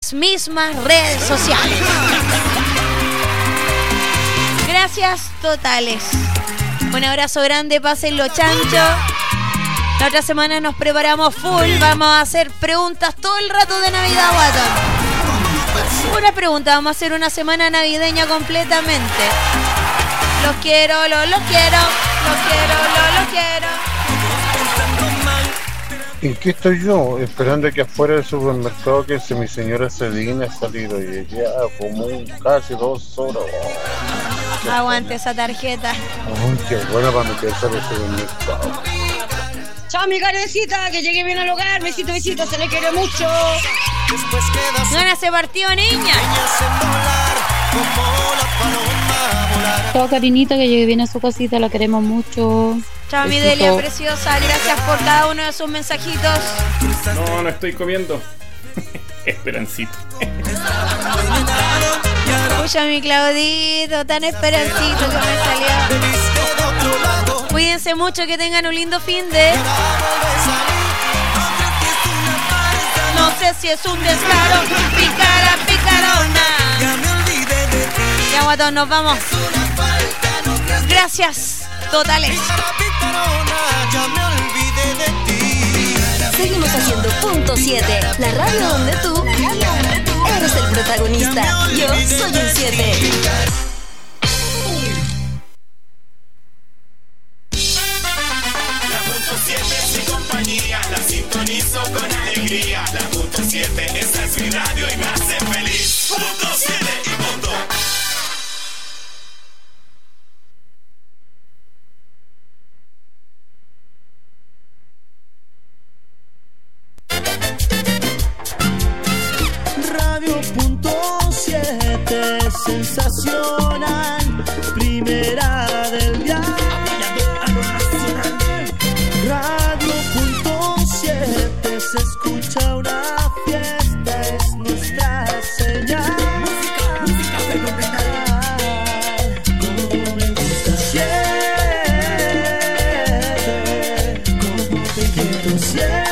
las mismas redes sociales. Gracias totales. Un abrazo grande, pásenlo chancho. La otra semana nos preparamos full. Vamos a hacer preguntas todo el rato de Navidad, guatón. Una pregunta, vamos a hacer una semana navideña completamente. Los quiero, los quiero. ¿En qué estoy yo? Esperando que afuera del supermercado que mi señora Cedina ha salido y ya como casi 2 horas. Aguante esa tarjeta. Ay, qué buena para meterse al supermercado. Chao, mi carecita, que llegue bien al hogar. Besito, besito, se le quiere mucho. Gana ese partido, niña. Chao, Carinita, que llegue bien a su casita, la queremos mucho. Chao, mi Delia preciosa, gracias por cada uno de sus mensajitos. No estoy comiendo. Esperancito. Escucha mi Claudito, tan esperancito que me salió. Cuídense mucho, que tengan un lindo fin de. No sé si es un descaro, picarona. Ya, guatón, nos vamos. Gracias totales. Seguimos haciendo Punto 7, la radio donde tú eres el protagonista. Yo soy un 7. La sintonizo con alegría. La Punto 7, esta es mi radio y me hace feliz. Punto 7 y punto. Radio Punto 7, sensacional, primera del día. Radio Punto 7, se escucha una fiesta, es nuestra señal. Música fenomenal. Como me gusta 7, como te quiero 7.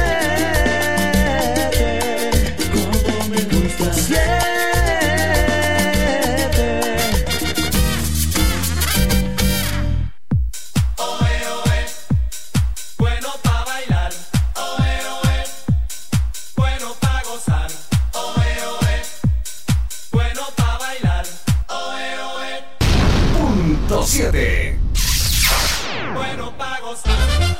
Bueno, pa' gozar.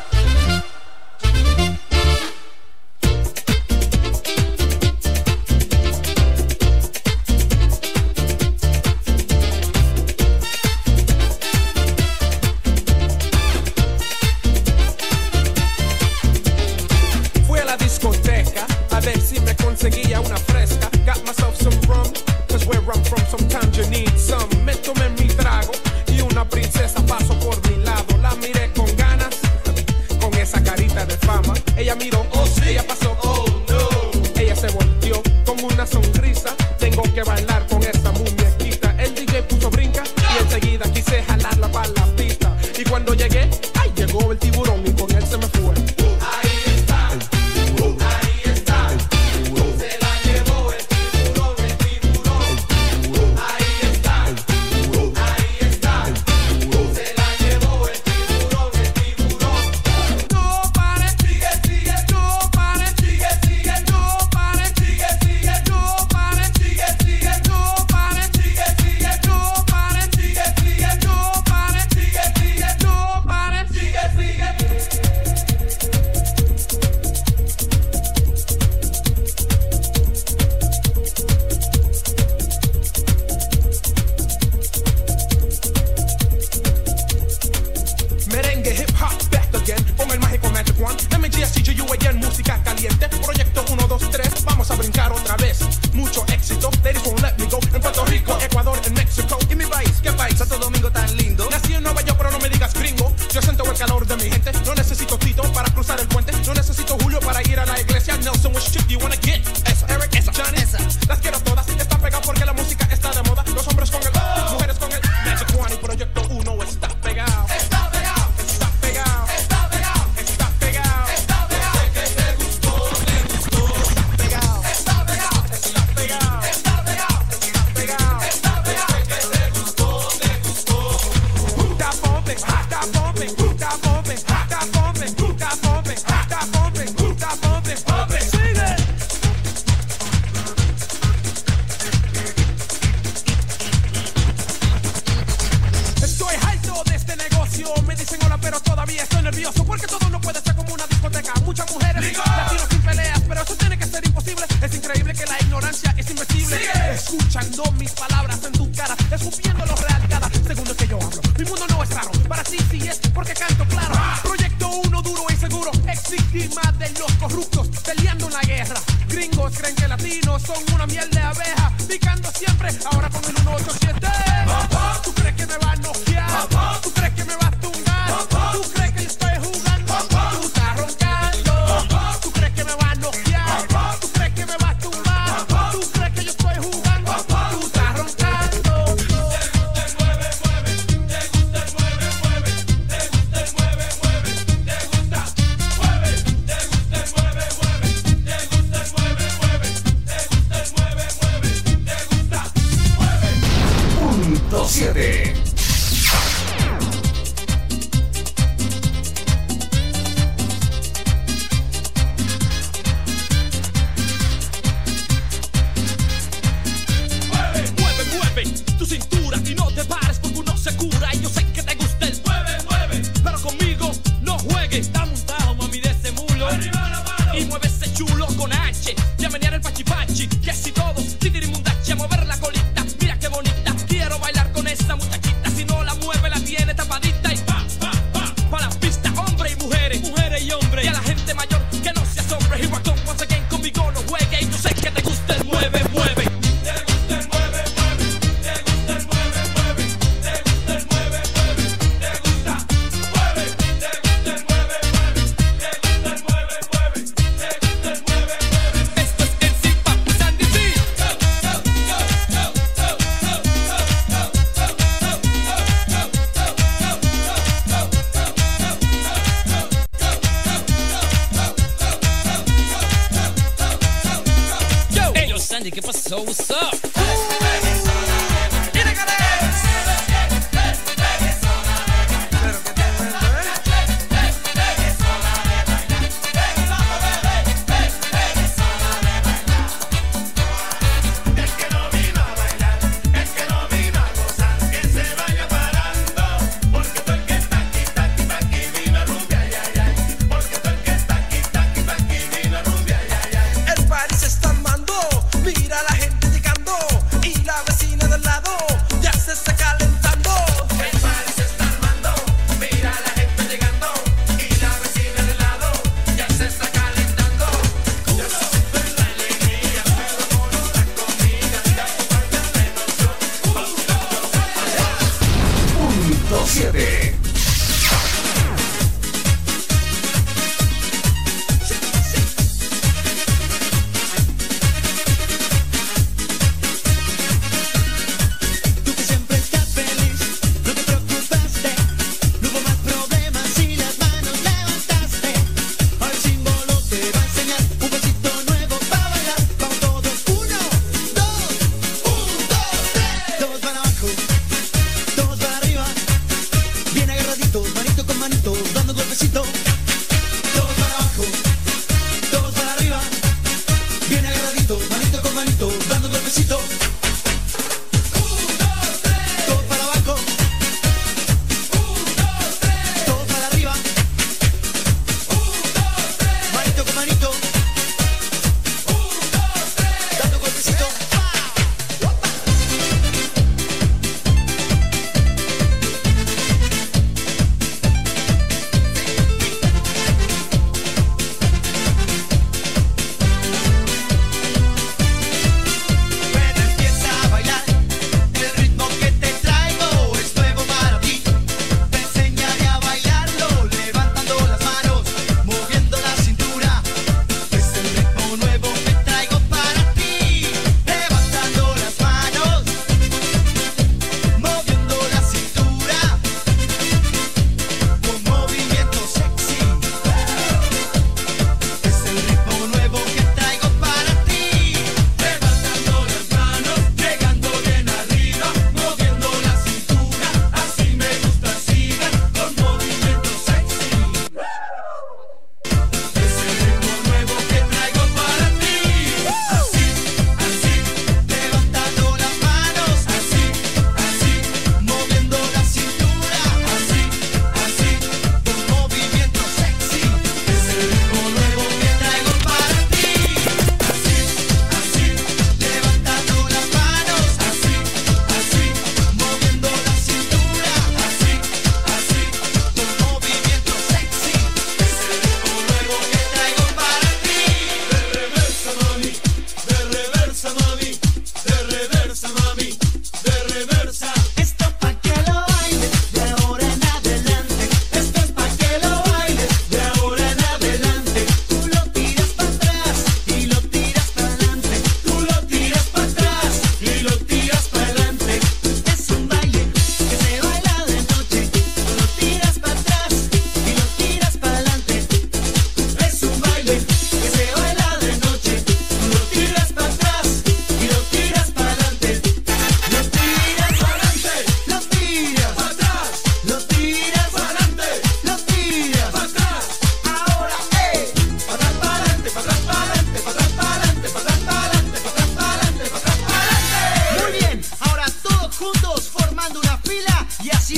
Fui a la discoteca a ver si me conseguía una fresca. Got myself some rum, cause where I'm from sometimes you need some. Me tomé mi trago y una princesa pasó por mi lado. La miré con ganas, con esa carita de fama. Ella miró, oh sí, ella pasó, oh no. Ella se volteó con una sonrisa. Tengo que bailar con esa muñequita. El DJ puso brinca y enseguida quise jalarla para la pista. Y cuando llegué, ay, llegó el tiburón y con él se me fue. nervioso porque todo no puede ser como una discoteca. Muchas mujeres, latinos sin peleas, pero eso tiene que ser imposible. Es increíble que la ignorancia es invencible. Escuchando mis palabras en tu cara, escupiendo lo real cada segundo que yo hablo. Mi mundo no es raro, para ti sí es porque canto claro. Proyecto uno duro y seguro, ex víctima de los corruptos, peleando en la guerra. Gringos creen que latinos son una miel de abeja, picando siempre, ahora con el 187. ¿Tú crees que me va a noquear? ¿Tú crees que me va a tumbar? ¿Tú crees que yo estoy jugando? Tú estás roncando. ¿Tú crees que me va a noquear? ¿Tú crees que me va a tumbar? ¿Tú crees que yo estoy jugando? Tú estás roncando. Punto 7. Mueve tu cintura y no te pares porque uno se cura. Y yo sé que te gusta el mueve, pero conmigo no juegues. Está montado, mami, de ese mulo. Arriba la mano. Y mueve ese chulo con H. Ya menear el pachipachi, que así todos, titirimundachi, a mover la colita. Mira qué bonita, quiero bailar con esa muchachita. Si no la mueve, la tiene tapadita. Y pa la pista, hombres y mujeres, mujeres y hombres. Y a la gente mayor que no se asombre. Y guacón, once again, conmigo no juegue. Y yo sé que te gusta el mueve. ¿Qué pasó? What's up? El party se está armando, mira la gente llegando y la vecina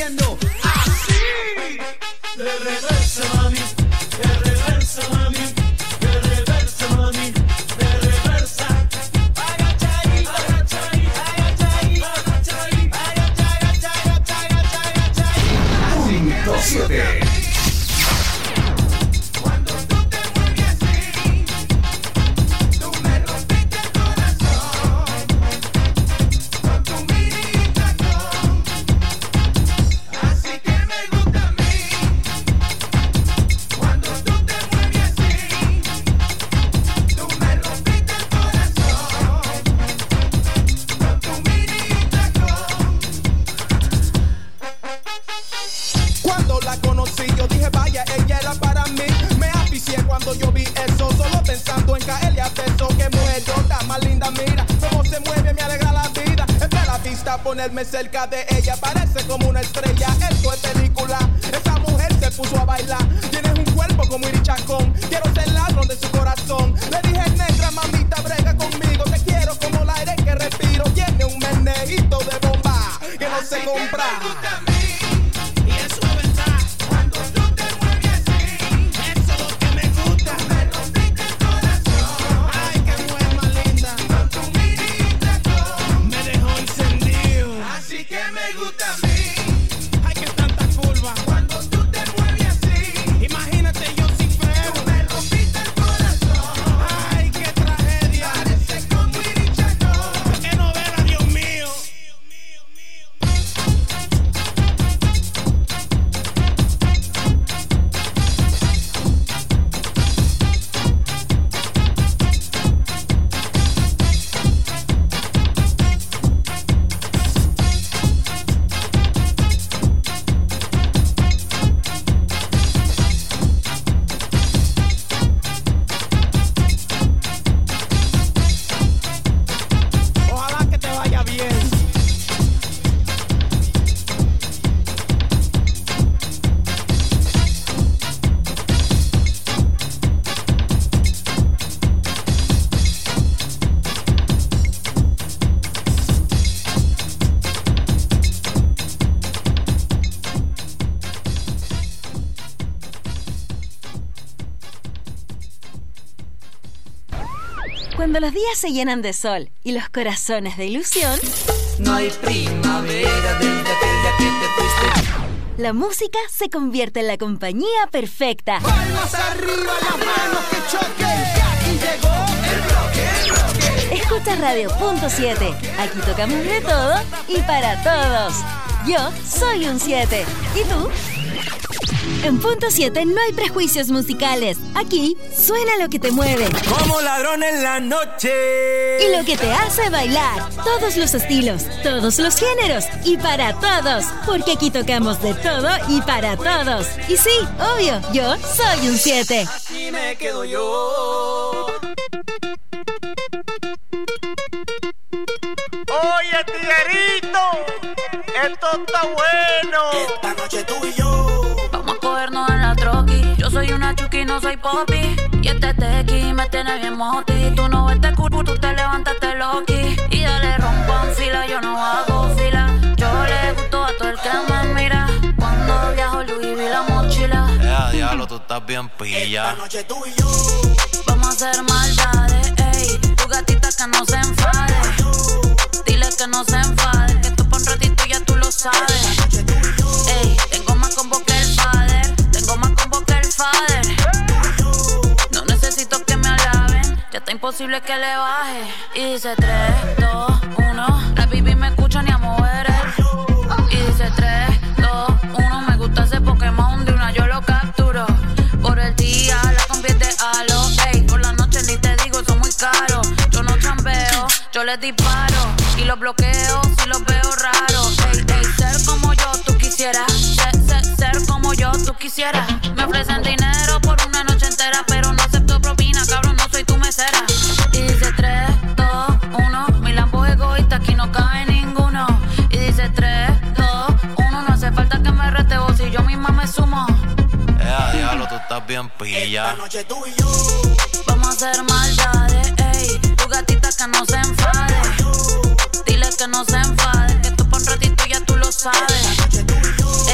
haciendo así. De reversa, mami, de reversa, mami, de reversa, mami, de reversa. Agachadita, agachadita, agachadita, agachadita, agachadita, agachadita, agachadita. 107. Yo vi eso, solo pensando en caerle a beso. Que mujerota más linda, mira cómo se mueve, me alegra la vida. Entre la vista, ponerme cerca de ella parece como una estrella. Esto es película, esa mujer se puso a bailar. Tienes un cuerpo como Iri Chacón, quiero ser ladrón de su corazón. Le dije, negra, mamita, brega conmigo. Te quiero como el aire que respiro. Tiene un meneguito de bomba que no se compra. Y eso es verdad. Cuando tú te mueves así, eso es lo que me gusta. Me rompiste el corazón. Ay, qué mujer más linda. Con tu mirita me dejó encendido. Así que me gusta a mí. Ay, que tanta curva. Cuando tú te mueves así, imagínate yo sin freno. Tú me rompiste el corazón. Ay, qué tragedia. Parece como Iri Chacón. Qué novela, Dios mío. Ojalá que te vaya bien. Cuando los días se llenan de sol y los corazones de ilusión, No hay primavera desde aquella que te fuiste. la música se convierte en la compañía perfecta. Palmas arriba, las manos que choquen. Que aquí llegó el bloque. Escucha Radio Punto 7. Aquí tocamos de todo y para todos. Yo soy un 7. ¿Y tú? En Punto 7 no hay prejuicios musicales. Aquí suena lo que te mueve Como ladrón en la noche. y lo que te hace bailar. Todos los estilos, todos los géneros y para todos. Porque aquí tocamos de todo y para todos. Y sí, obvio, yo soy un 7. Así me quedo yo. Oye, tiguerito, esto está bueno. Esta noche tú y yo. Vamos a cogernos en la troqui. Yo soy una chuki, no soy popi. Y este tequi me tiene bien moti. Tú no ves culo, tú te levantaste loqui. Y dale rompan fila, yo no hago fila. Yo le gusto a todo el que me mira. Cuando viajo Louis V la mochila. Diablo, tú estás bien pilla. Esta noche tú y yo. Vamos a hacer maldades, ey. Tu gatita que no se enfade. Dile que no se enfade. Que tú pa' un ratito ya tú lo sabes. Ey, tengo más combo que el father. Tengo más combo que el father. No necesito que me alaben. Ya está imposible que le baje. Y dice 3, 2, 1. La baby me escucha ni a mover el. Y dice 3, 2, 1. Me gusta ese Pokémon, de una yo lo capturo. Por el día la convierte a lo. Ey, por la noche ni te digo, son muy caros. Yo no chambeo, yo les disparo. Y los bloqueo si los veo raros. Ey, ey, ser como yo tú quisieras. Ser como yo tú quisieras. Me ofrecen dinero por una noche entera, pero no acepto propina, cabrón, no soy tu mesera. Y dice 3, 2, 1. Mi Lambo es egoísta, aquí no cabe ninguno. Y dice 3, 2, 1. No hace falta que me rete vos, si yo misma me sumo. Diablo, tú estás bien pilla. Esta noche tú y yo. Vamos a hacer maldades, ey. Tu gatita que no se enfade. Dile que no se enfade. Que tú pa' un ratito ya tú lo sabes.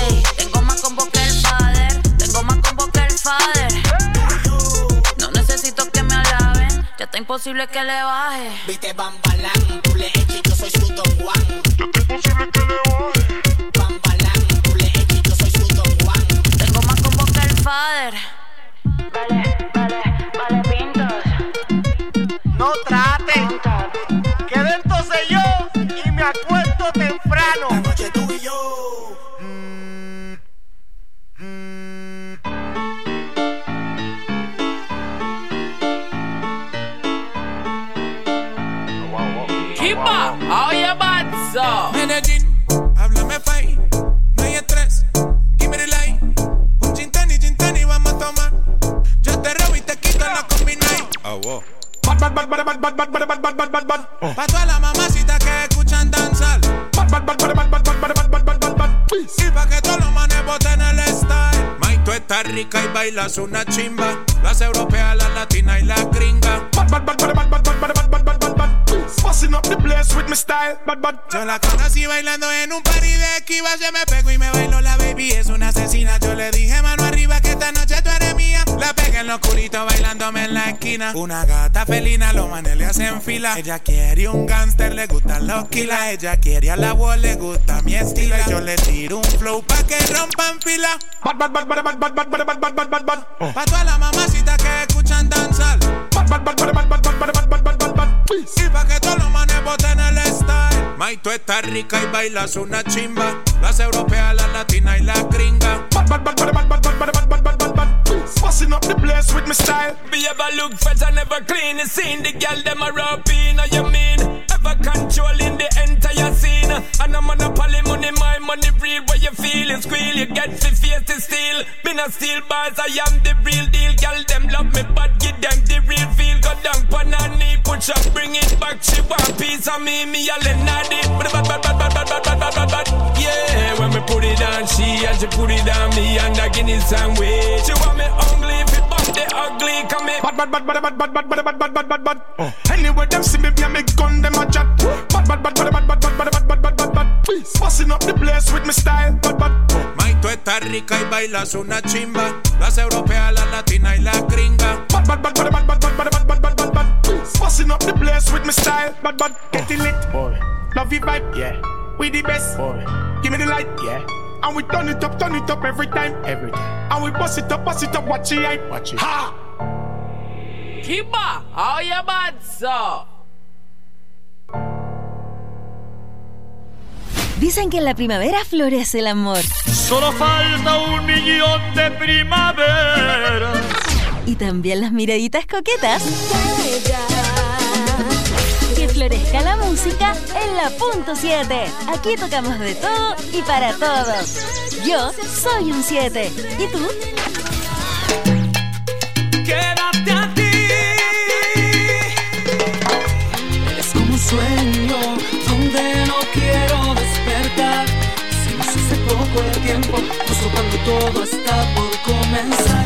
imposible que le baje. Viste Bambalán, tú le eches, yo soy su Don Juan. Ya es imposible que le baje. Bambalán, tú le eches, yo soy su Don Juan. Tengo más combo que el father. Vale, pintos. No traten, que dentro sé yo y me acuesto temprano. La noche tú y yo. Kipa, oye, Batso. Medellín, háblame fai, no hay estrés, give me the light. Un gin tonic, vamos a tomar. Yo te robo y te quito la combinai. Bad. Pa' todas las mamacitas que escuchan danzar. Y pa' que todos los manes boten el style. May, tú estás rica y bailas una chimba. Las europeas, las latinas y las gringas. Busting up the place with my style. Yo la conocí bailando en un party de esquivas. Yo me pego y me bailo, la baby es una asesina. Yo le dije mano arriba que esta noche tú eres mía. La pegué en lo oscurito bailándome en la esquina. Una gata felina, los manes le hacen fila. Ella quiere un gangster, le gustan los kilas. Ella quiere a la wall, le gusta mi estilo. Yo le tiro un flow pa' que rompan fila. Pa' todas las mamacitas que escuchan danzar. Y pa' que todos los manes boten el style. May, tú estás rica y bailas una chimba. Las europeas, las latinas y las gringas. Busting up the place with my style. Be ever look fresh and never clean. You seen the girl them a rapping. Now you mean ever controlling the entire scene. And I'm on a poly money, my money real. Where you feel it squeal, you get the face to steal. Been a steel bars, I am the real deal. Girl them love me, but give them the real feel. Go down pan her knee, push up, bring it back. She want piece of me a Lenadi. Yeah, when me put it on she and she put it on me and I give it some way. She want me ugly, if it bump the ugly, come here. Bad. Anyway, them see me via me gun, them a chat. Bad. Busting up the place with my style. Bad. May, tú estás rica y bailas una chimba. Las europeas, las latinas y las gringas. Bad. Busting up the place with my style. Bad. Getting lit, boy. Love you vibe, yeah. We the best, boy. Give me the light, yeah. And we turn it up every time. And we bust it up, watch it hype. Watch it. Ha! Kiba, oye, Batso. Dicen que en la primavera florece el amor. Solo falta 1.000.000 de primavera. Y también las miraditas coquetas. Que florezca la música en la punto 7. Aquí tocamos de todo y para todos. Yo soy un 7. ¿Y tú? Quédate a ti. Es como un sueño donde no quiero despertar. Se nos hace poco el tiempo, justo cuando todo está por comenzar.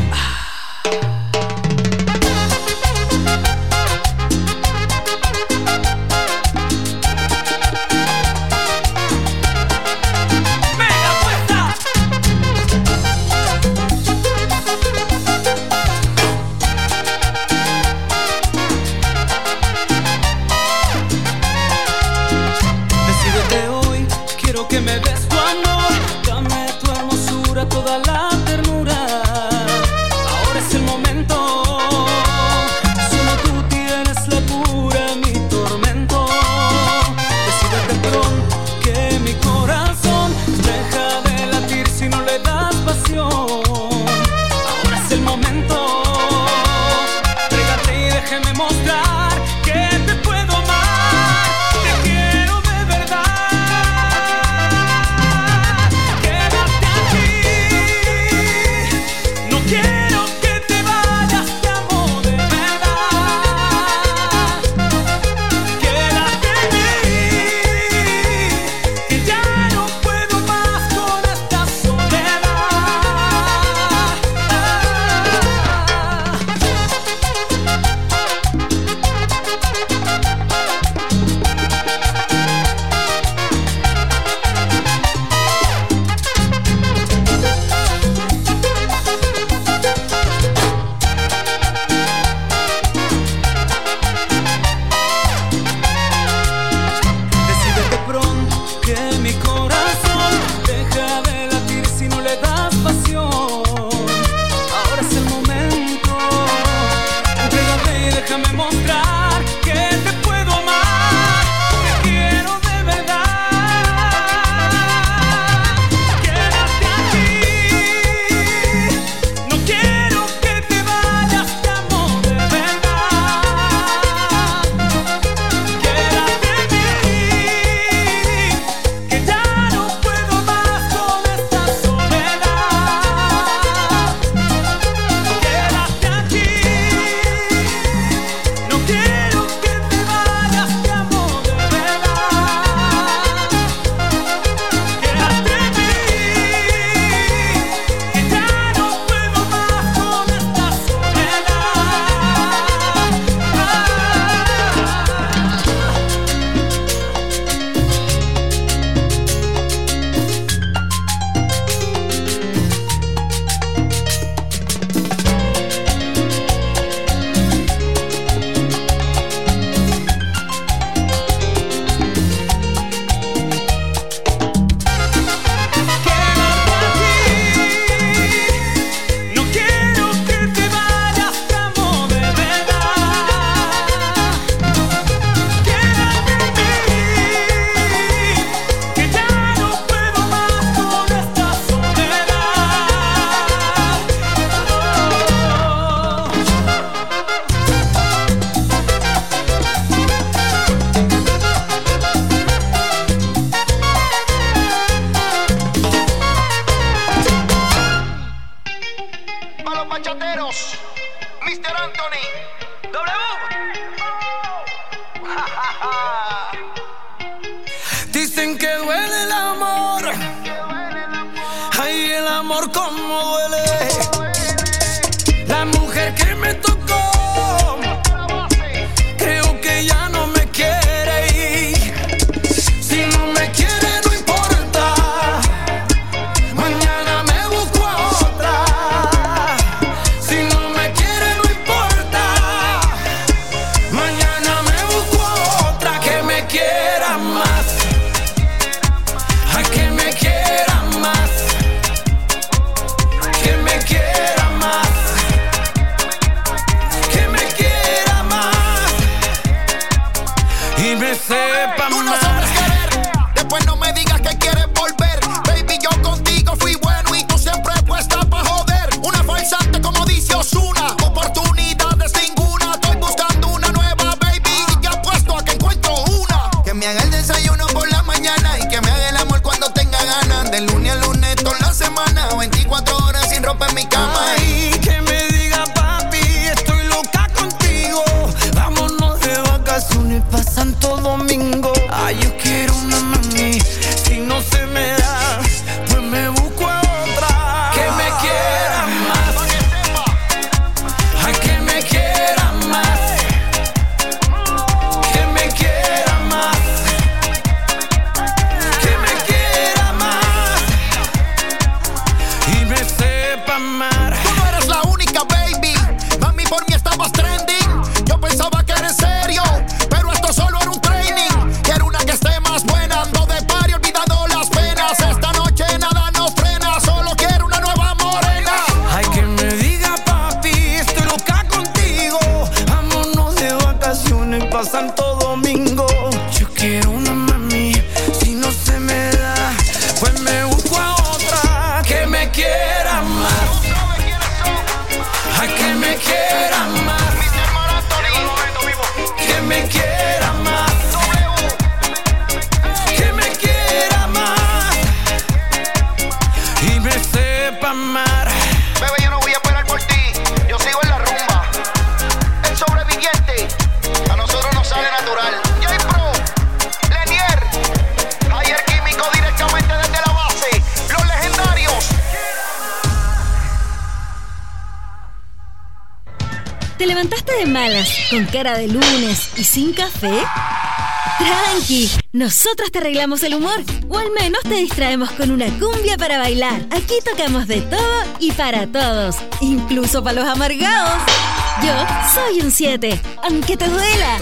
Que me des tu amor, dame tu hermosura, toda la ternura. Ahora es el momento, solo tú tienes la cura, mi tormento. Decídete pronto que mi corazón deja de latir si no le das pasión. Ahora es el momento, trégate y déjeme mostrar que te puedo amar. Te quiero de verdad. que duele el amor. Ay, el amor como duele. La mujer que me tocó, creo que ya no me quiere ir. Si no me quiere no importa, mañana me busco a otra. Si no me quiere no importa, mañana me busco a otra que me quiera más. Ay, que me quiera más, que me quiera más, que me quiera más y me sepa Tú no más. sabes querer, después no me digas que quieres volver. Baby, yo contigo fui bueno y tú siempre puesta pa' joder. Una farsante como dice Ozuna, oportunidades ninguna. Estoy buscando una nueva, baby, y ya puesto a que encuentro una. Que me haga el desayuno por la mañana y que me haga el amor cuando tenga ganas. De lunes a lunes toda la semana, 24 horas sin ropa en mi cama. Ay, que me diga papi, estoy loca contigo. Vámonos de vacaciones pa' Santo Domingo. Ay, yo quiero una mami, si no se me da, pues me busco a otra. Que me quiera más, ay, que me quiera más, que me quiera más, que me quiera más y me sepa amar. Tú no eres la única, baby. Mami, por mí estabas trending. Yo pensaba que era en serio, pero esto solo era un training. Quiero una que esté más buena. Ando de party olvidando las penas. Esta noche nada nos frena. Solo quiero una nueva morena. Ay, que me diga papi, estoy loca contigo. Vámonos de vacaciones pa' Santo Domingo. Yo quiero una mami, si no se me da, pues me busco a otra. Que me quiera más, ay, que me quiera más, que me quiera más, que me quiera más y me sepa amar. Bebé, yo no voy a esperar por ti. Yo sigo en la rumba. El sobreviviente a nosotros nos sale natural. J-Pro, Lenier, Ayer Químico directamente desde la base. Los legendarios. ¿Te levantaste de malas, con cara de lunes y sin café? Tranqui, nosotros te arreglamos el humor, o al menos te distraemos con una cumbia para bailar. Aquí tocamos de todo y para todos, incluso para los amargados. Yo soy un 7, aunque te duela.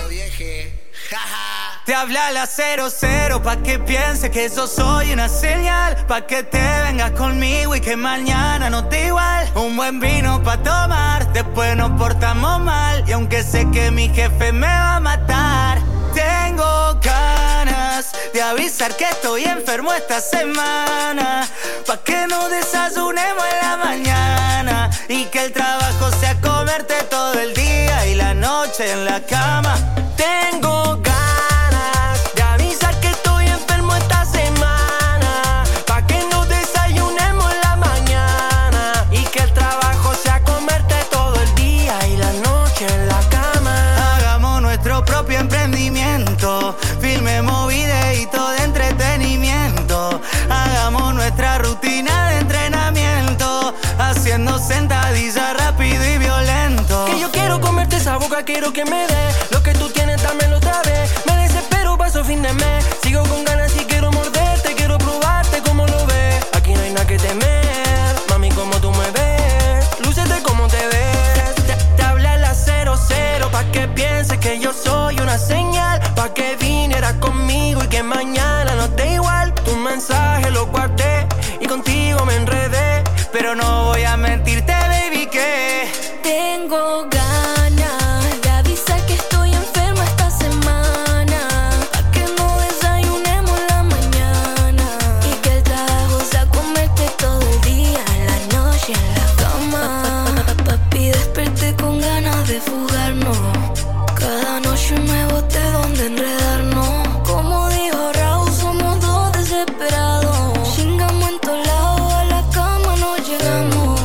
Te habla la 00 pa' que piense que yo soy una señal, pa' que te vengas conmigo y que mañana no te igual. Un buen vino pa' tomar, después nos portamos mal. Y aunque sé que mi jefe me va a matar, tengo ganas de avisar que estoy enfermo esta semana, pa' que no desayunemos en la mañana y que el trabajo sea comerte todo el día y la noche en la cama. Tengo ganas de avisar que estoy enfermo esta semana, pa' que no desayunemos en la mañana y que el trabajo sea comerte todo el día y la noche en la cama. Hagamos nuestro propio emprendimiento, filmemos videitos de entretenimiento, hagamos nuestra rutina de entrenamiento, haciendo sentadillas rápido y violento. Que yo quiero comerte esa boca, quiero que me dé lo que tú tienes, dámelo otra vez. Me desespero, paso fin de mes, sigo con ganas y quiero morderte, quiero probarte como lo ves. Aquí no hay nada que temer, mami, como tú me ves, lúcete como te ves. Te habla la 00 pa' que piense que yo soy una señal, pa' que vinieras conmigo y que mañana no te igual. Tu mensaje lo guardé y contigo me enredé, pero no voy a mentirte, baby, que tengo ganas de avisar que estoy enferma esta semana, pa' que no desayunemos en la mañana y que el trabajo sea comerte todo el día, la noche en la cama. Papi, desperté con ganas de fugarnos, cada noche me boté donde enredarnos. Como dijo Raúl, somos dos desesperados, chingamos en todos lados, a la cama no llegamos.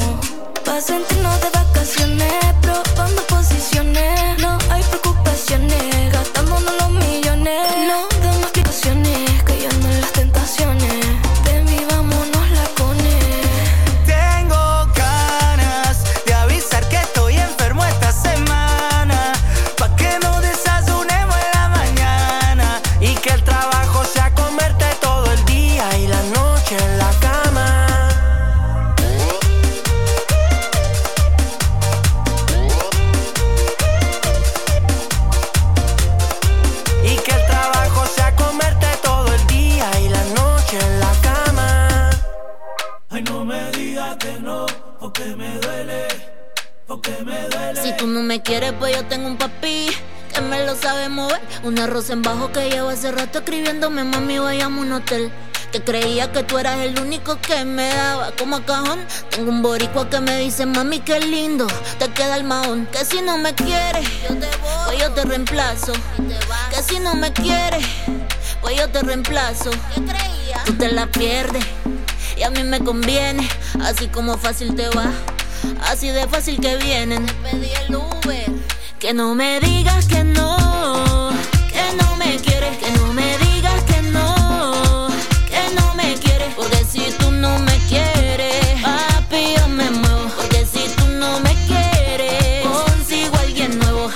me quieres, pues yo tengo un papi que me lo sabe mover. Un arroz en bajo que llevo hace rato escribiéndome, mami, vayamos a un hotel. Que creía que tú eras el único que me daba como a cajón. Tengo un boricua que me dice, mami, qué lindo te queda el mahón. Que si no me quieres, pues yo te reemplazo. Que si no me quieres, pues yo te reemplazo. ¿Qué creías? Tú te la pierdes y a mí me conviene. Así como fácil te va, así de fácil que vienen. Te pedí el Uber. Que no me digas que no me quieres. Que no me digas que no me quieres. Porque si tú no me quieres, papi, yo me muevo. Porque si tú no me quieres, consigo a alguien nuevo.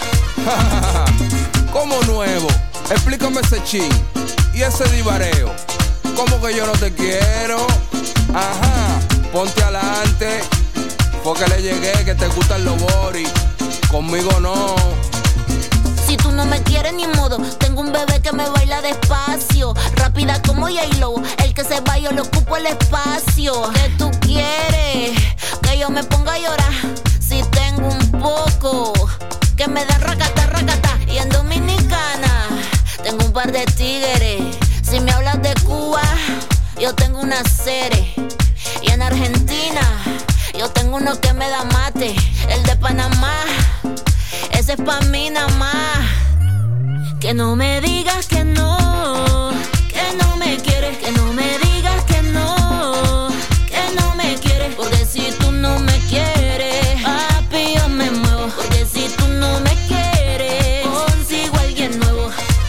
¿Cómo nuevo? Explícame ese chin y ese divareo. ¿Cómo que yo no te quiero? Ajá, ponte adelante. Porque le llegué que te gustan los boris. Conmigo no. Si tú no me quieres ni modo, tengo un bebé que me baila despacio, rápida como J-Lo. El que se va yo le ocupo el espacio. ¿Qué tú quieres? Que yo me ponga a llorar. Si tengo un poco que me da racata, racata. Y en Dominicana tengo un par de tigres. Si me hablas de Cuba, yo tengo una serie. Y en Argentina yo tengo uno que me da mate. El de Panamá, ese es pa' mí nada más. Que no me digas que no me quieres. Que no me digas que no me quieres. Porque si tú no me quieres, papi, yo me muevo. Porque si tú no me quieres, consigo a alguien nuevo.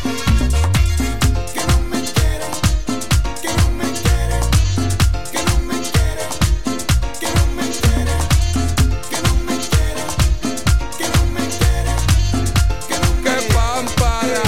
Que no me quiere, que no me quiere, que no me quiere, que no me quiere, que no me quiere, que no me quiere, que no me quiere. ¡Qué pámpara!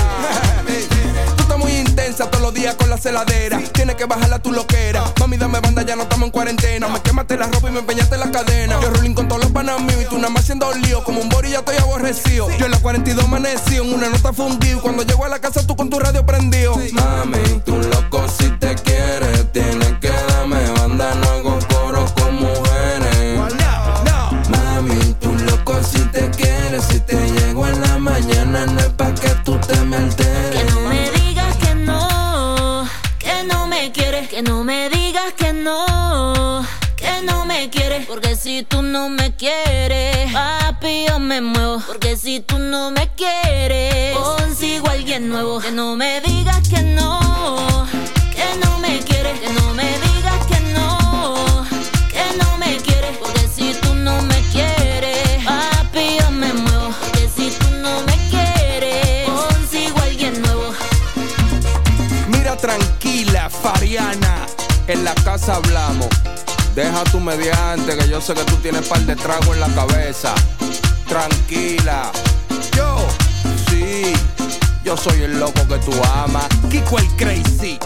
Tú estás muy intensa todos los días con la celadera. Tienes que bajarla tu loquera. Mami, dame banda, ya no estamos en cuarentena. Me quemaste la ropa y me empeñaste la cadena. Yo rolling con todos los panas míos y tú nada más haciendo lío. Como un bori ya estoy aborrecido. Yo en la 42 amanecí en una nota fundido. Cuando llego a la casa tú con tu radio prendido. Mami, tú loco si te quieres. Tienes que darme banda, no hago coro con mujeres. Mami, tú loco si te quieres. Si te llego en la mañana no es pa' que tú te me alteres. Que no me digas que no me quieres. Que no me digas que no me quieres. Porque si tú no me quieres, papi, yo me muevo. Porque si tú no me quieres, consigo a alguien nuevo. Que no me digas que no me quieres. Que no me digas que no me quieres. Porque si tú no me quieres, papi, yo me muevo. Porque si tú no me quieres, consigo a alguien nuevo. Mira, tranquila, Fariana. En la casa hablamos. Deja tu mediante, que yo sé que tú tienes par de trago en la cabeza. Tranquila. Yo soy el loco que tú amas. Kiko el Crazy.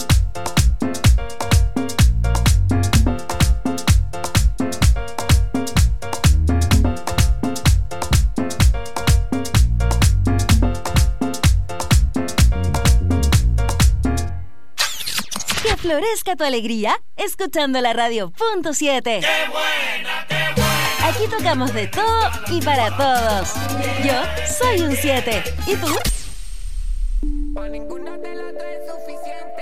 Que florezca tu alegría escuchando la radio .7. ¡Qué buena, qué buena! Aquí tocamos de todo y para todos. Yo soy un 7. ¿Y tú? Para ninguna de las tres es suficiente.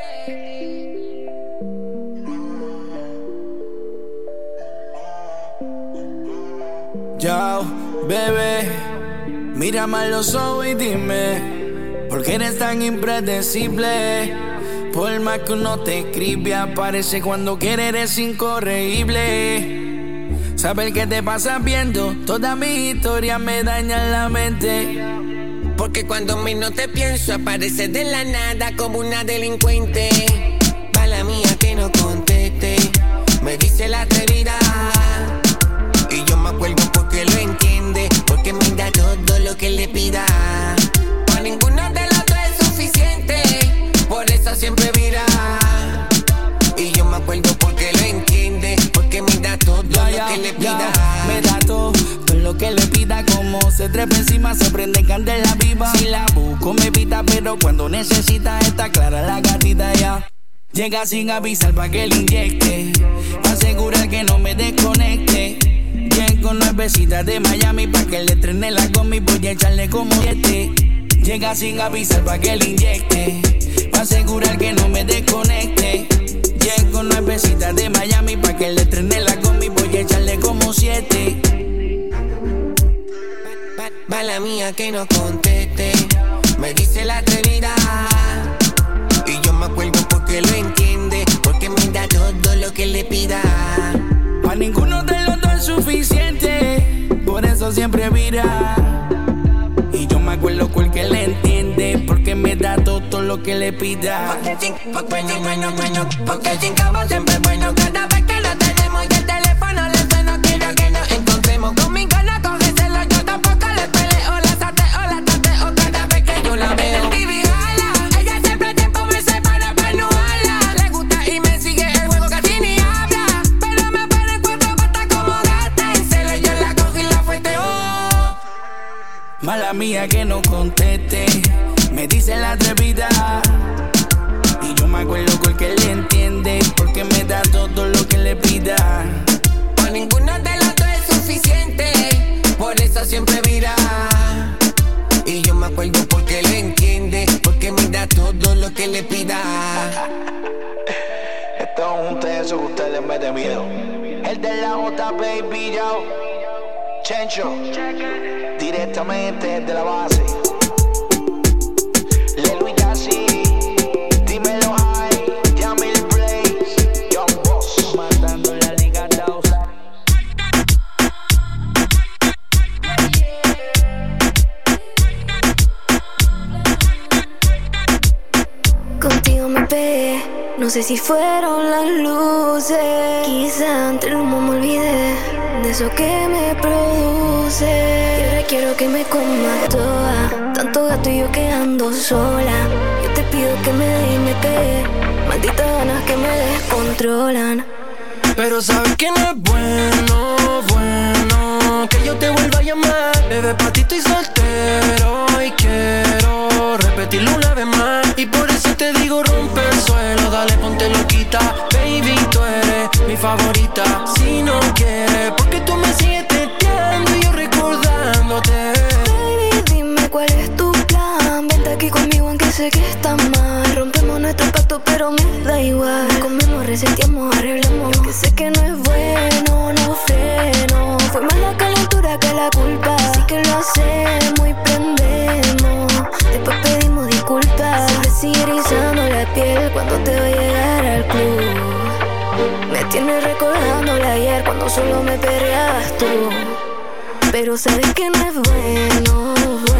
Yo, bebé, mírame a los ojos y dime, ¿por qué eres tan impredecible? Por más que uno te escribe, aparece cuando quiere, eres incorregible. Saber qué te pasa viendo, todas mis historias me dañan la mente. Porque cuando menos te pienso, apareces de la nada como una delincuente. Mala mía que no conteste, me dice la atrevida. Y yo me acuerdo porque lo entiende, porque me da todo lo que le pida. Para ninguna de las tres es suficiente, por eso siempre vira. Y yo me acuerdo porque lo entiende, porque me da todo lo que le pida. Me da todo lo que le pida, como se trepa encima, se prende candela viva. Si la busco me pita, pero cuando necesita está clara la gatita ya. Llega sin avisar pa' que le inyecte, asegurar que no me desconecte. Llego nuevecita de Miami pa' que le estrene la gomi. Voy a echarle como 7. Llega sin avisar pa' que le inyecte, pa' asegurar que no me desconecte. Llego nuevecita de Miami pa' que le estrene la gomi. Voy a echarle como 7. Mala mía que no conteste, me dice la atrevida. Y yo me acuerdo porque lo entiende, porque me da todo lo que le pida. Pa' ninguno de los dos es suficiente, por eso siempre vira. Y yo me acuerdo porque le entiende, porque me da todo lo que le pida. Porque sin cabo siempre es bueno. Cada vez que lo tenemos y el teléfono le suena, quiero que nos encontremos. Conmigo no coge celo, yo tampoco le peleo. La tateo cada vez que yo la veo. El TV jala, ella siempre tiempo me separa pa' no hablar. Le gusta y me sigue el juego, casi ni habla. Pero me pone en cuatro patas como gata. En celo yo la cojo y la fueteo. Mala mía que no conteste, me dice la atrevida. Y yo me acuerdo porque le entiende, porque me da todo lo que le pida. Pa' ninguno de los dos es suficiente, por eso siempre vira. Y yo me acuerdo porque le entiende, porque me da todo lo que le pida. Esto es un teso que usted le mete miedo. El de la J, baby, yo. Chencho, directamente de la base. Lelu y Yassi, dímelo high, Yamil Blaze, Young Boss, matando la Liga 2. Contigo me pegué, no sé si fueron las luces. Quizá entre el humo me olvidé de eso que me produce. Y ahora quiero que me comas toda, tanto gato y yo quedando sola. Yo te pido que me dé y me pegue, malditas ganas que me descontrolan. Pero sabes que no es bueno que yo te vuelva a llamar. Bebé, pa' ti estoy soltero y quiero repetirlo una vez más. Y por eso te digo rompe el suelo, dale ponte loquita. Baby, tú eres mi favorita. Si no quieres, porque tú me sigues teteando y yo recordándote. Baby, dime cuál es tu plan. Vente aquí conmigo aunque sé que está mal. Rompemos nuestro pacto pero me da igual. Comemos, reseteamos, arreglamos. Que sé que no es bueno, no freno. Fue más la calentura que la culpa. Así que lo hacemos y prendemos. Después pedimos disculpas. Se me sigue erizando la piel cuando te va a llegar al club. Me tienes recordándola ayer cuando solo me perreabas tú. Pero sabes que no es bueno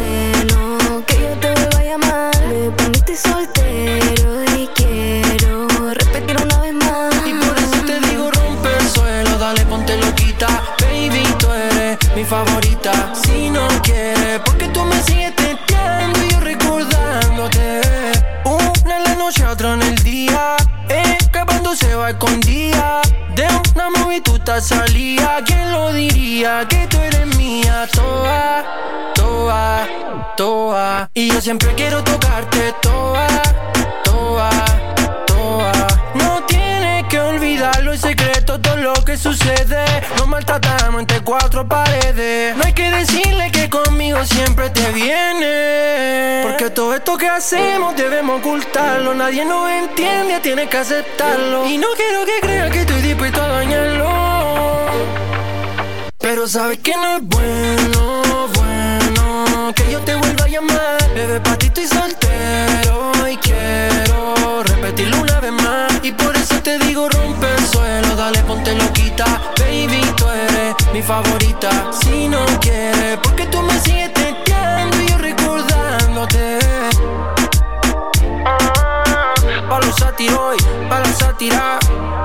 que yo te vuelva a llamar. Me poniste soltero y quiero repetir una vez más. Y por eso te digo rompe el suelo, dale ponte loquita. Baby, tú eres mi favorita. Si no quieres, porque tú me sigues teteando y yo recordándote. Una en la noche, otra en el día, escapando se va escondida. De una movie tú te salía. ¿Quién lo diría? Que tú eres mía. Toa, toa, toa. Y yo siempre quiero tocarte. Toa, toa, toa. No tienes que olvidarlo, el secreto, todo lo que sucede. Nos maltratamos entre cuatro paredes. No hay que decirle que conmigo siempre te viene, porque todo esto que hacemos debemos ocultarlo. Nadie nos entiende, tienes que aceptarlo. Y no quiero que creas que estoy dispuesto a dañarlo. Pero sabes que no es bueno que yo te vuelva a llamar. Bebé, pa' ti estoy soltero y quiero repetirlo una vez más. Y por eso te digo rompe el suelo, dale ponte loquita. Baby, tú eres mi favorita. Si no quieres, porque tú me sigues teteando y yo recordándote. Pa' los satiroy, pa' la sátira.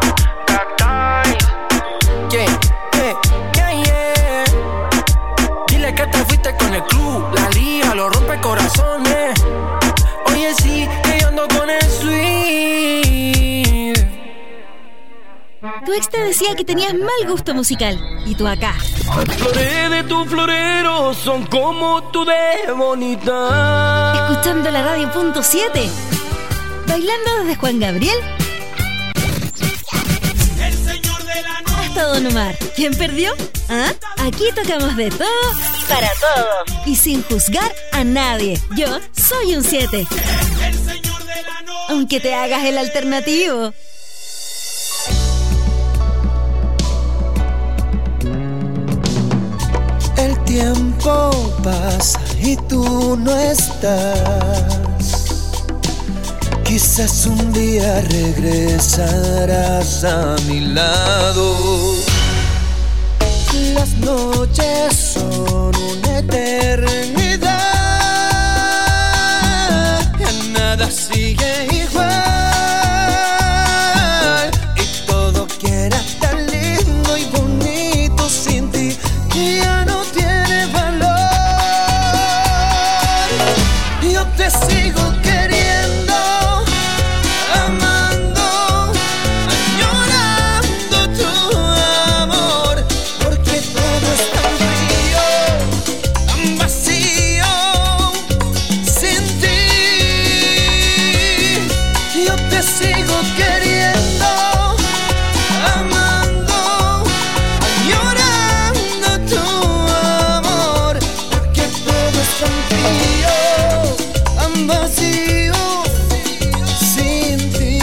Dile que te fuiste con el club, la liga, lo rompe corazones. Oye, sí, que yo ando con el sweet. Tu ex te decía que tenías mal gusto musical. Y tú acá. Las flores de tu florero son como tú de bonita. Escuchando la radio.7. Bailando desde Juan Gabriel Casa Don Omar. ¿Quién perdió? ¿Ah? Aquí tocamos de todo para todos y sin juzgar a nadie. Yo soy un 7. Aunque te hagas el alternativo. El tiempo pasa y tú no estás. Quizás un día regresarás a mi lado. Las noches son una eternidad. Ya nada sigue igual. Y todo que era tan lindo y bonito sin ti ya no tiene valor. Yo te sigo queriendo, amando, añorando tu amor, porque todo es tan frío, tan vacío, sin ti. Yo te sigo queriendo, amando, añorando tu amor, porque todo es tan frío, tan vacío, sin ti.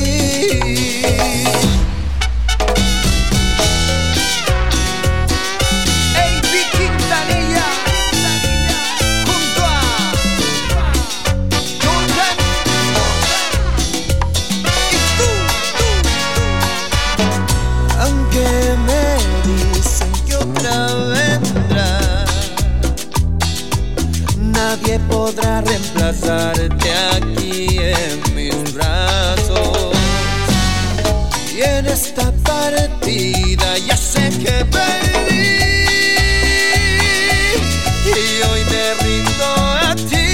Ey, Vicky Quintanilla, junto a Jordan. Y tú. Aunque me dicen que otra vendrá, nadie podrá reemplazarte aquí en mis brazos. Y en esta partida ya sé que perdí, y hoy me rindo a ti.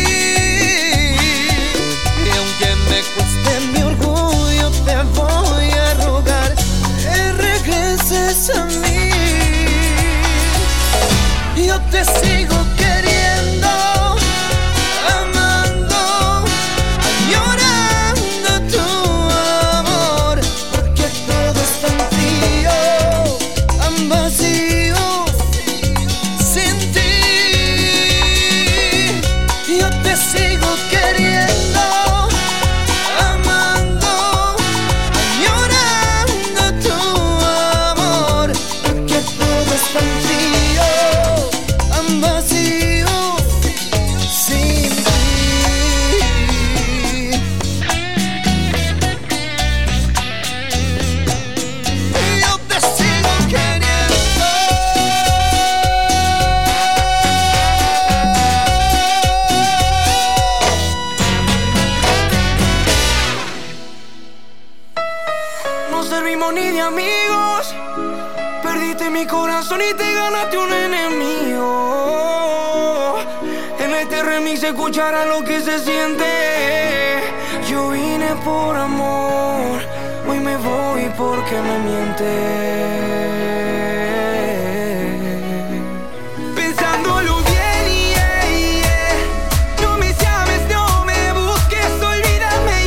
Y aunque me cueste mi orgullo, te voy a rogar que regreses a mí. Yo te sigo queriendo, amando, añorando tu amor, porque todo es tan frío, tan vacío, sin ti. Yo te sigo queriendo, amando, añorando tu amor, porque todo es tan frío, tan vacío, sin ti. Yo te sigo queriendo. No servimos ni de amigos. Perdiste mi corazón y te ganaste un enemigo. En este remix se escuchará lo que se siente. Yo vine por amor, hoy me voy porque me mientes. Pensándolo bien, no me llames, no me busques, olvídame,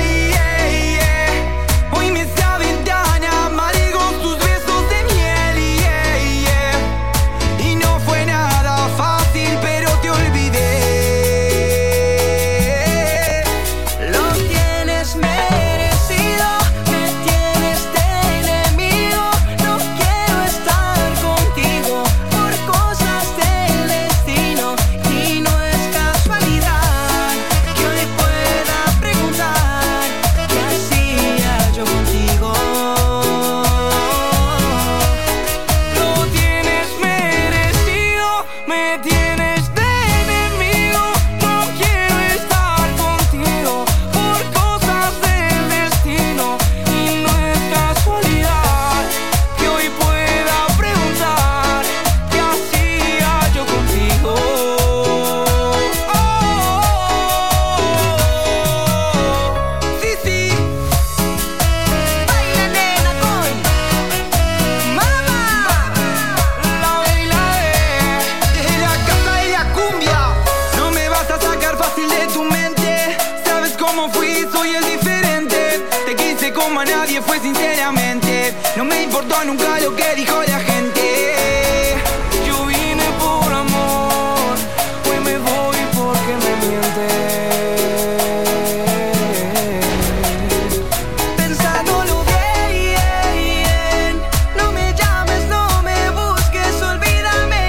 hoy me saben tan amargos tus besos de miel, y no fue nada fácil, pero te olvidé. Lo tienes merecido, me tienes de enemigo, no quiero estar contigo por cosas del destino, y no es casualidad que hoy pueda preguntar qué hacía yo contigo. Lo tienes merecido, me tienes de enemigo, no quiero estar contigo por cosas del destino, y no es casualidad que hoy pueda preguntar qué hacía yo contigo. Sí, sí, baila nena con mamá, la ve y la ve, desde la casa de la cumbia. No me vas a sacar fácil de tu mente, sabes cómo fui, soy el diferente. Te quise como a nadie, fue sinceramente. vez. No me importó nunca lo que dijo la gente. Yo vine por amor, hoy me voy porque me mientes. Pensándolo bien, no me llames, no me busques, olvídame.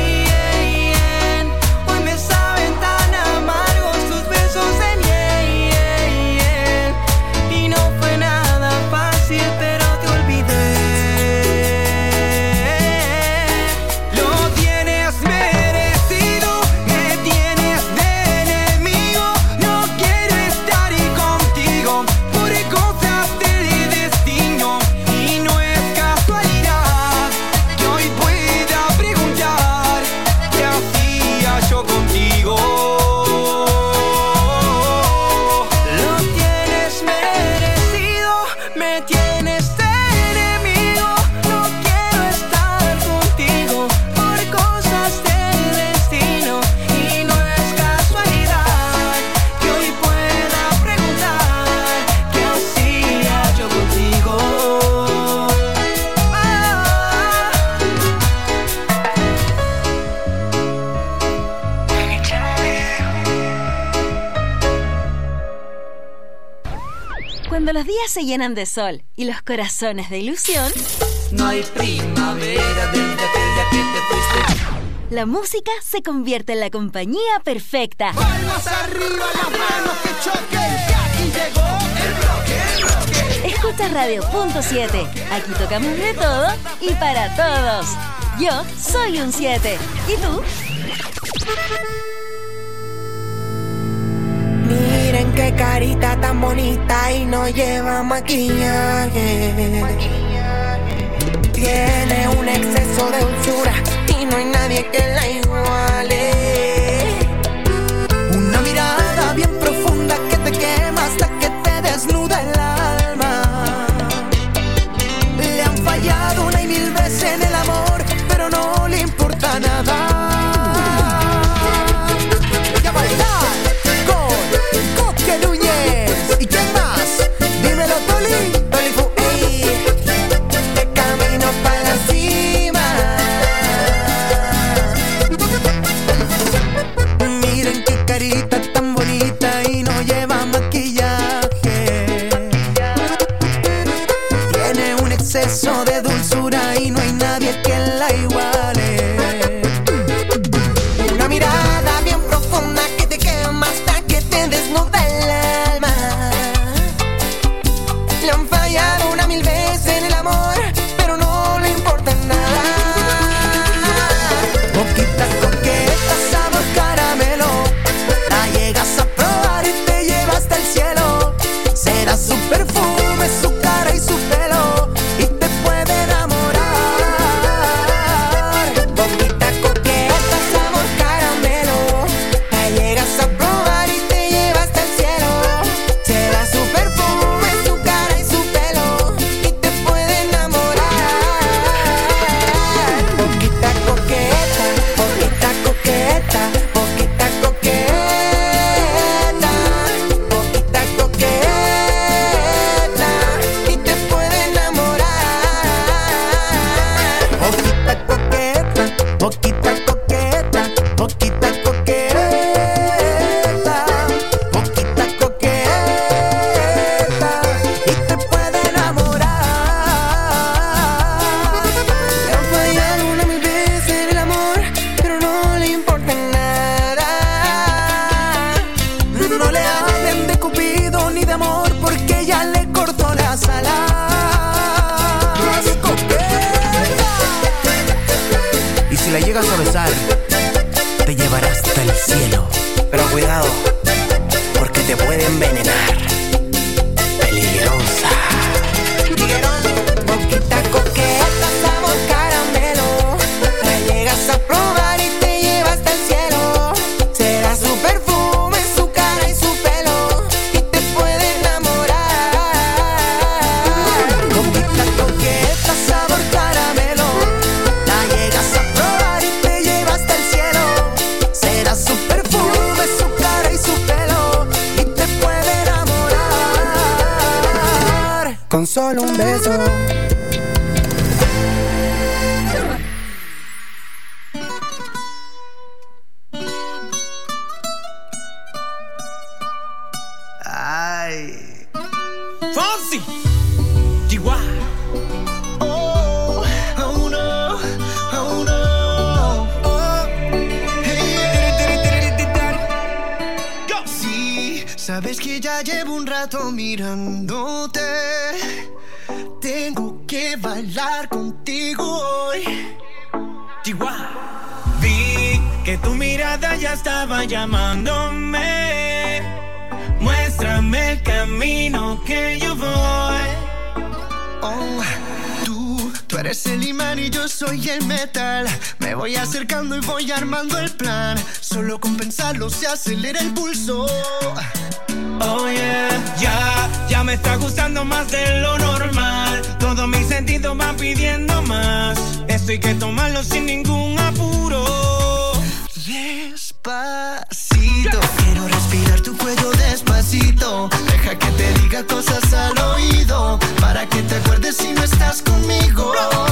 Hoy me saben tan amargos tus besos de miel. Y no fue nada fácil, pero te olvidé. Lo tienes merecido, me tienes de enemigo. No quiero estar contigo por cosas del destino. Y no es casualidad que hoy pueda preguntar qué hacía yo contigo. Lo tienes merecido, me tienes de enemigo. No quiero estar contigo por cosas del destino. Y no es casualidad que hoy pueda preguntar qué hacía yo contigo. Cuando los días se llenan de sol y los corazones de ilusión, No hay primavera desde aquel día que te fuiste. la música se convierte en la compañía perfecta. Palmas arriba, las manos que choquen, que aquí llegó el bloque. Escucha Radio Punto 7. Aquí tocamos de todo y para todos. Yo soy un 7. ¿Y tú? Miren qué carita tan bonita y no lleva maquillaje. Tiene un exceso de dulzura y no hay nadie que la iguale. Una mirada bien profunda que te quema hasta que te desnuda el alma. Le han fallado una y mil veces en el amor, pero no le importa nada. Voy a bailar con Coque Núñez. ¿Y quién más? Dímelo, Toli. Toli Fu, ey. De camino para la cima. Miren qué carita tan bonita y no lleva maquillaje. Tiene un exceso de dulzura y no hay nadie que la iguale. Una mirada bien profunda que te quema hasta que te desnuda el alma. Le han fallado una mil veces en el amor, pero no le importa nada. Boquita coqueta, sabor caramelo. La llegas a probar y te lleva hasta el cielo. Será su perfume, su cara y su pelo, y te puede enamorar. Boquita coqueta, sabor caramelo. La llegas a probar y te lleva hasta el cielo. Será su perfume, su cara y su pelo, y te puede enamorar. Boquita coqueta, boquita coqueta, boquita coqueta, boquita coqueta, y te puede enamorar. Boquita coqueta, boquita coqueta, boquita coqueta, boquita coqueta, y te puede enamorar. Le han fallado una mil veces en el amor, pero no le importa nada. No le hablen de Cupido ni de amor, porque ya le cortó las alas. Y si la llegas a besar, te llevará hasta el cielo. Pero cuidado, porque te puede envenenar. Peligrosa. Boquita coqueta, sabor caramelo. La llegas a probar y te lleva hasta el cielo. Será su perfume, su cara y su pelo, y te puede enamorar. Boquita coqueta, sabor caramelo. La llegas a probar y te lleva hasta el cielo. Será su perfume, su cara y su pelo, y te puede enamorar. Con solo un beso Fonsi, Chihuahua. Oh, oh no, oh no. Oh, hey. Sí, sabes que ya llevo un rato mirándote. Tengo que bailar contigo hoy. Chihuahua. Vi que tu mirada ya estaba llamándome. Muéstrame el camino que yo voy. Oh, tú eres el imán y yo soy el metal. Me voy acercando y voy armando el plan. Solo con pensarlo se acelera el pulso. Oh yeah, ya me está gustando más de lo normal. Todos mis sentidos van pidiendo más. Esto hay que tomarlo sin ningún apuro. Despacito, quiero respirar tu cuello despacito. Deja que te diga cosas al oído, para que te acuerdes si no estás conmigo.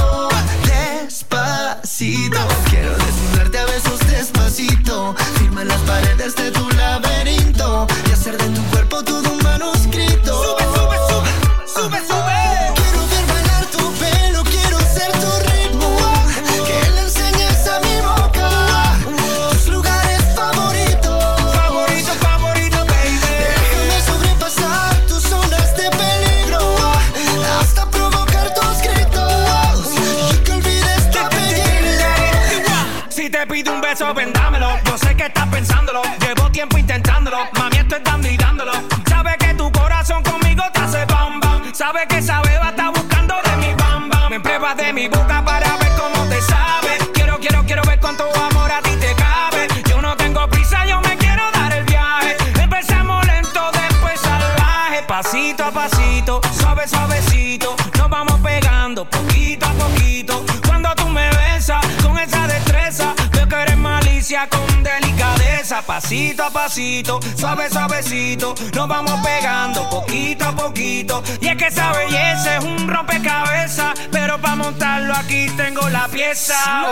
Despacito, quiero desnudarte a besos despacito. Firma las paredes de tu laberinto y hacer de tu cuerpo todo un manuscrito. Sube, sube, sube, sube, sube. Quiero ver bailar tu pelo, quiero ser tu ritmo. Que le enseñes a mi boca tus lugares favoritos. Favorito, favorito, baby. Déjame sobrepasar tus zonas de peligro hasta provocar tus gritos y que olvides tu apellido. Si te pido un beso, vendámelo. Yo sé que estás pensándolo. Llevo tiempo intentándolo. Mami, esto es dando y dándolo. Sabe que tu corazón conmigo te hace bam bam. Sabe que esa beba está buscando de mi bam bam. Me pruebas de mi boca para ver cómo te sabe. Quiero ver cuánto amor a ti te cabe. Yo no tengo prisa, yo me quiero dar el viaje. Empezamos lento, después salvaje. Pasito a pasito, suave, suavecito. Nos vamos pegando poquito a poquito. Cuando tú me besas con esa destreza, veo que eres malicia con delicadeza. Pasito a pasito, suave, suavecito. Nos vamos pegando poquito a poquito. Y es que esa belleza es un rompecabezas, pero para montarlo aquí tengo la pieza.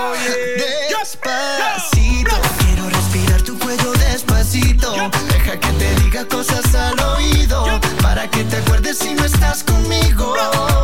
Despacito, quiero respirar tu cuello despacito. Deja que te diga cosas al oído, para que te acuerdes si no estás conmigo.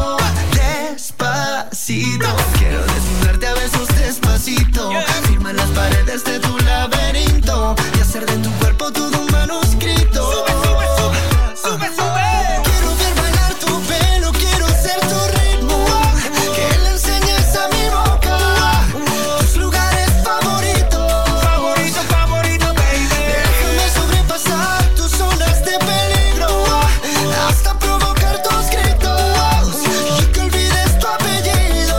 Despacito, quiero desnudarte a besos despacito. Firma las paredes de tu laberinto y hacer de tu cuerpo todo un manuscrito. Sube, sube, sube, sube, sube. Quiero ver bailar tu pelo, quiero ser tu ritmo. Que le enseñes a mi boca tus lugares favoritos. Favorito, favorito, baby. Déjame sobrepasar tus zonas de peligro hasta provocar tus gritos y que olvides tu apellido.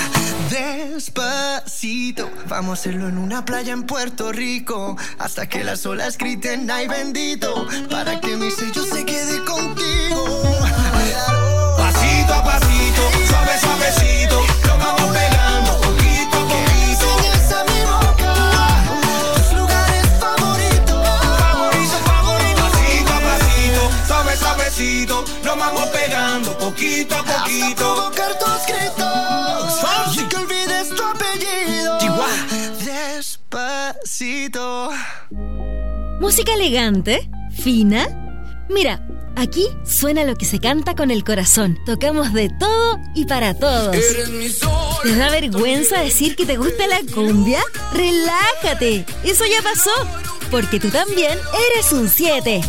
Despacito, vamos a hacerlo en una playa en Puerto Rico, hasta que las olas griten ay bendito, para que mi sello se quede contigo. Pasito a pasito, suave, suavecito. Lo vamos pegando poquito a poquito. Enseñas a mi boca tus lugares favoritos. Favorito, favorito. Pasito a pasito, suave, suavecito. Lo vamos pegando poquito a poquito. Hasta provocar tus gritos y que olvides tu apellido. Despacito. Música elegante, fina. Mira, aquí suena lo que se canta con el corazón. Tocamos de todo y para todos. ¿Te da vergüenza decir que te gusta la cumbia? ¡Relájate! Eso ya pasó, porque tú también eres un 7.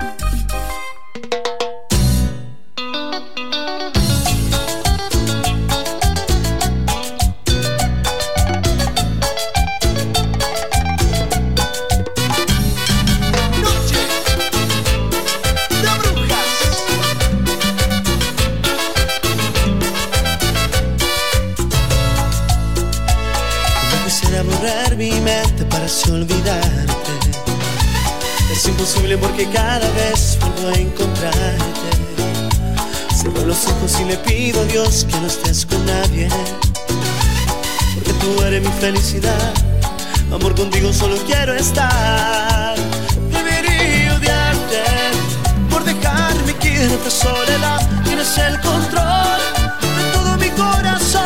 Borrar mi mente para así olvidarte. Es imposible porque cada vez vuelvo a encontrarte. Cierro los ojos y le pido a Dios que no estés con nadie, porque tú eres mi felicidad. Amor, contigo solo quiero estar. Debería odiarte por dejarme que en esta soledad tienes el control de todo mi corazón.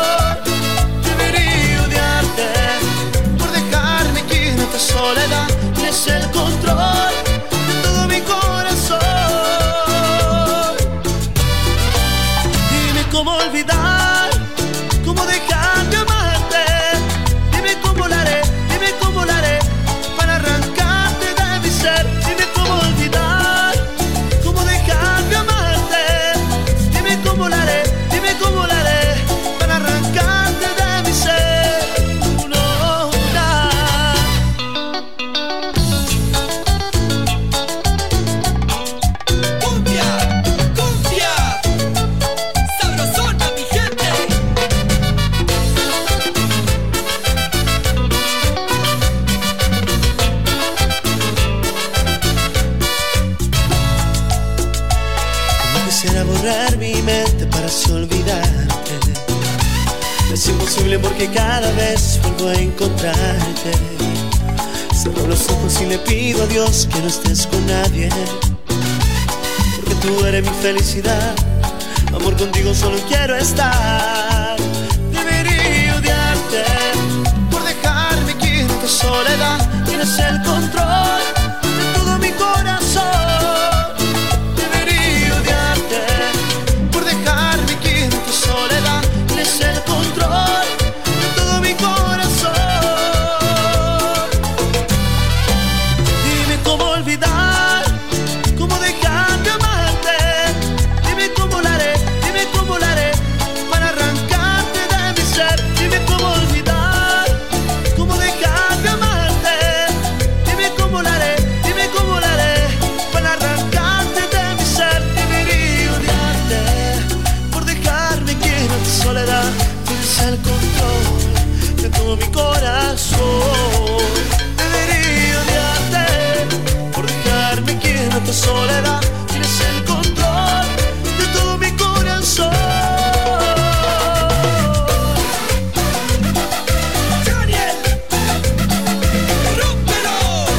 Soledad, tienes el control de todo mi corazón. Quisiera borrar mi mente para así olvidarte. Es imposible porque cada vez vuelvo a encontrarte. Cierro los ojos y le pido a Dios que no estés con nadie, porque tú eres mi felicidad. Amor, contigo solo quiero estar. Debería odiarte por dejarme aquí en tu soledad. Tienes el control de todo mi corazón. Debería odiarte por dejarme aquí en tu soledad. Tienes el control de todo mi corazón. Dime cómo olvidar, cómo dejar de amarte. Dime cómo lo haré para arrancarte de mi ser. Dime cómo olvidar, cómo dejar de amarte. Dime cómo lo haré para arrancarte de mi ser. Debería odiarte por dejarme quieto en tu soledad. Tienes el control de todo mi corazón. Debería odiarte por dejarme quieto en tu soledad. Tienes el control de todo mi corazón. Daniel, rómpelo.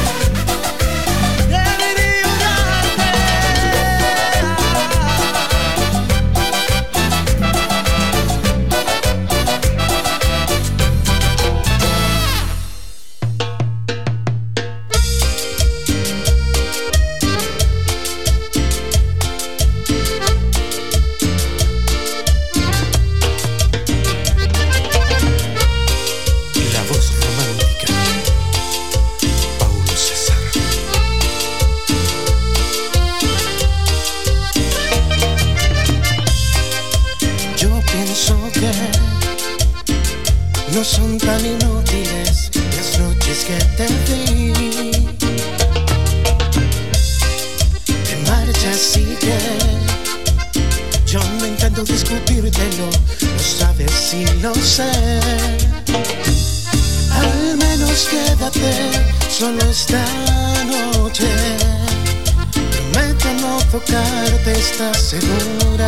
Debería odiarte. Y la voz romántica, Paulo César. Yo pienso que no son tan inútiles las noches que te di. Te marchas y que yo me encanta discutírtelo, lo sabes y lo sé. Al menos quédate solo esta noche. Promete no tocarte, ¿estás segura?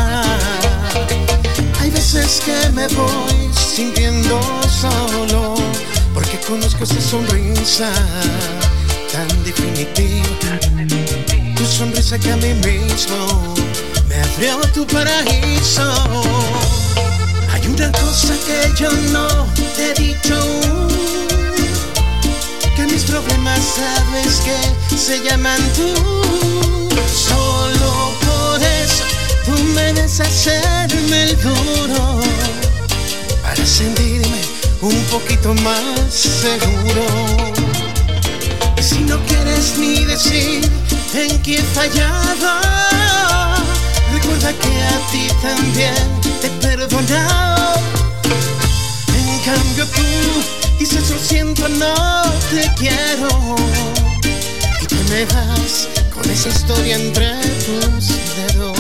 Hay veces que me voy sintiendo solo, porque conozco esa sonrisa tan definitiva. Tu sonrisa que a mí mismo me abrió tu paraíso. Hay una cosa que yo no te he dicho aún, que mis problemas sabes que se llaman tú. Solo por eso tú me debes hacerme el duro, para sentirme un poquito más seguro. Y si no quieres ni decir en qué he fallado, recuerda que a ti también te he perdonado. En cambio tú dices lo siento, no te quiero, y te me vas con esa historia entre tus dedos.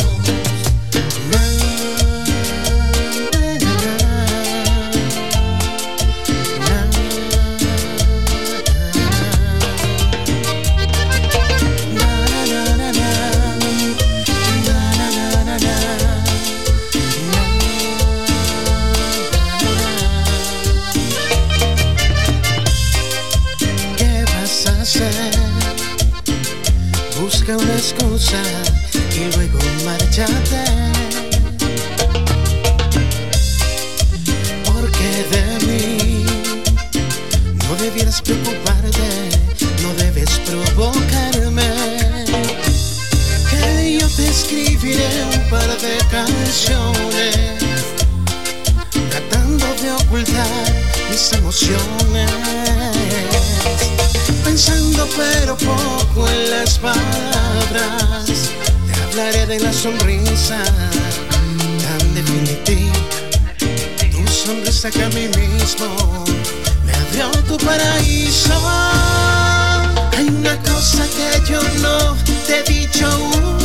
Busca una excusa y luego márchate, porque de mí no debieras preocuparte, no debes provocarme. Que yo te escribiré un par de canciones, tratando de ocultar mis emociones, pensando pero poco en las palabras. Te hablaré de la sonrisa tan definitiva, tu sonrisa que a mí mismo me abrió tu paraíso. Hay una cosa que yo no te he dicho aún,